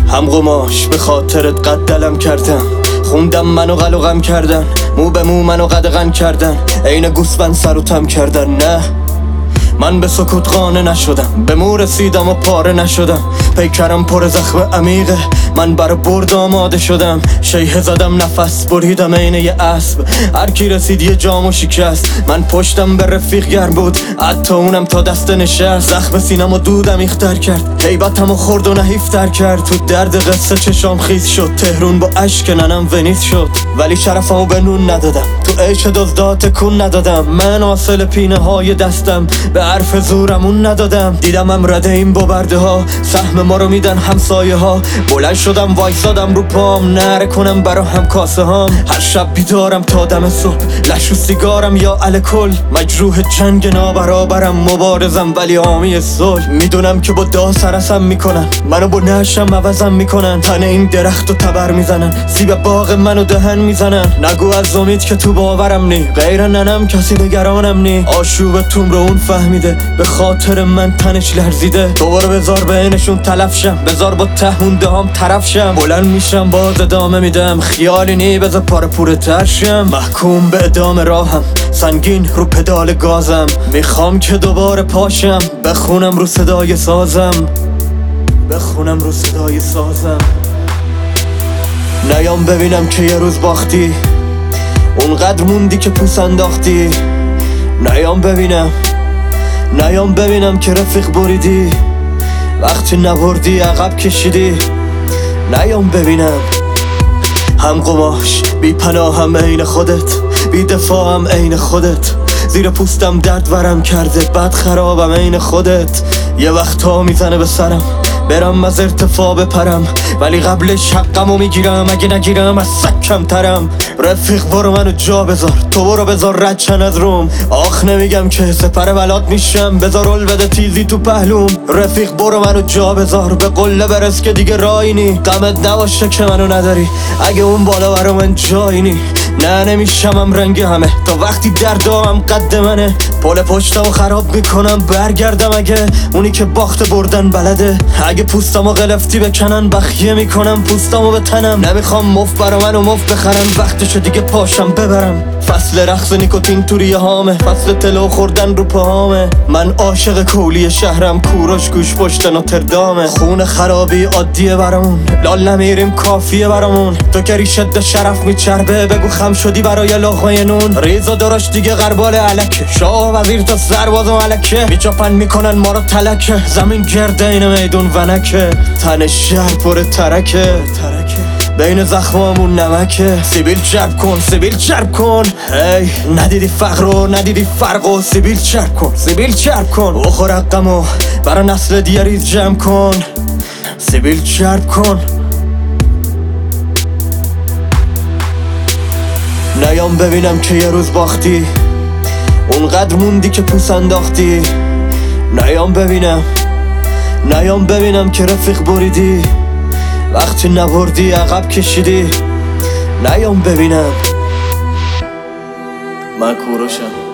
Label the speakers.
Speaker 1: هم قماش به خاطرت قد دلم کردم، خوندم منو غلقم کردن، مو به مو منو قدغن کردن، عین گوسفند سر و تم کردن. نه من به سکوت قانع نشدم، به مو رسیدم و پاره نشدم، پیکرم پر زخم عمیقه، من برا برد آماده شدم. شیه زدم نفس بریدم عین یه اسب، هر کی رسید یه جامو شکست. من پشتم به رفیق گرم بود، حتی اونم تا دست نشست. زخم سینم و دودم ایختر کرد، هیبتم و خورد و نحیفتر کرد. تو درد قصه چشام خیز شد، تهرون با اشک ننم ونیز شد. ولی شرفمو به نون ندادم، تو عیش دزدات کون ندادم. من حاصل پینه های دستم، به حرف زورمون ندادم. دیدمم رده این با برده ها، سهم ما رو میدن همسایه ها. بلند شدم وایسادم رو پام، نره کنم برا هم کاسه هام. هر شب بیدارم تا دم صبح، لش و سیگارم یا الکل. مجروح جنگ نابرابرم، مبارزم ولی حامی صلح. میدونم که با دا سرسم میکنن، منو با نشم عوضم میکنن. تن این درخت و تبر میزنن، سیب باغ منو دهن میزنن. نگو از امید که تو باورم نی، غیر ننم کسی نگرانم نی. آشوب توم رو اون فهمیده، به خاطر من تنش لرزیده. دوباره بذار بینشون تلف شم، بذار با تهمونده هم طرف شم. بلند میشم باز ادامه میدم، خیالی نی بذار پاره پوره تر شم. محکوم به ادامه راهم، سنگین رو پدال گازم. میخوام که دوباره پاشم، بخونم رو صدای سازم، بخونم رو صدای سازم. نیام ببینم که یه روز باختی، اونقدر موندی که پوست انداختی. نیام ببینم که رفیق بریدی، وقتی نبردی عقب کشیدی. نیام ببینم هم قماش بی پناهم عین خودت، بی دفاعم عین خودت. زیر پوستم درد ورم کرده، بد خرابم عین خودت. یه وقتا میزنه به سرم، برم از ارتفاع بپرم، ولی قبلش حقمو میگیرم. اگه نگیرم از سکم ترم. رفیق برو منو جا بذار، تو برو بذار رد چن از روم. آخ نمیگم که سپر بلات میشم، بذار رول بده تیزی تو پهلوم. رفیق برو منو جا بذار، به قله برس که دیگه رایی نی. غمت نباشه که منو نداری، اگه اون بالا برا من جایی نی. نه نمیشمم رنگ همه، تا وقتی دردام قد منه. پل پشتمو خراب میکنم، برگردم اگه اونی که باخت بردن بلده. اگه پوستمو غلفتی بکنن، بخیه میکنم پوستمو به تنم. نمیخوام مفت برا منو مفت بخرن، وقتشو دیگه پاشم ببرم. فصل رقص نیکوتین تو ریه هامه، فصل طلو خوردن رو پاهامه. من عاشق کولی شهرم، کوروش گوش پشت نوتردامه. خون خرابی عادیه برامون، لال نمیریم کافیه برامون. تو که ریشت شرف میچربه، بگو خم شدی برای لقمه نون. ریزا داراش دیگه غربال علکه، شاه وزیر تا سرباز و ملکه. میچاپن میکنن ما رو تلکه، زمین گرده این میدون ونکه. تن شهر پر ترکه، بین زخمامون نمکه. سیبیل چرب کن، سیبیل چرب کن. هی ندیدی فقر رو، ندیدی فرق و سیبیل چرب کن، سیبیل چرب کن. بخور حقمو برا نسل دیگه ریز جمع کن، سیبیل چرب کن. نیام ببینم که یه روز باختی، اونقدر موندی که پوست انداختی. نیام ببینم که رفیق بریدی، وقتی نبردی عقب کشیدی. نیام ببینم. من کوروشم.